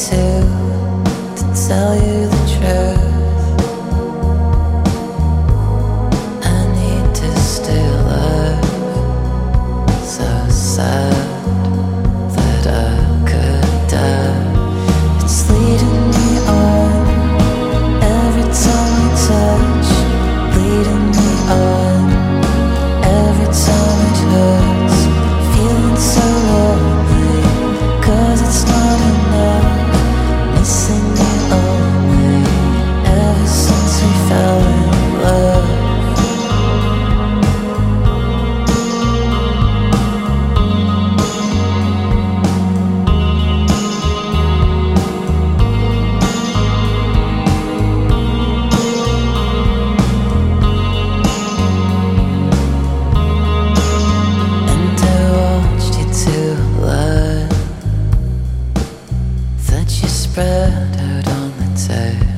to tell you the truth. I need to still love, so sad that I could die. It's leading me on every time we touch, leading me on every time it hurts. Feeling so lonely, 'cause it's not enough. Missing you only ever since we fell in love. And I watched you to learn that you spread out on the table.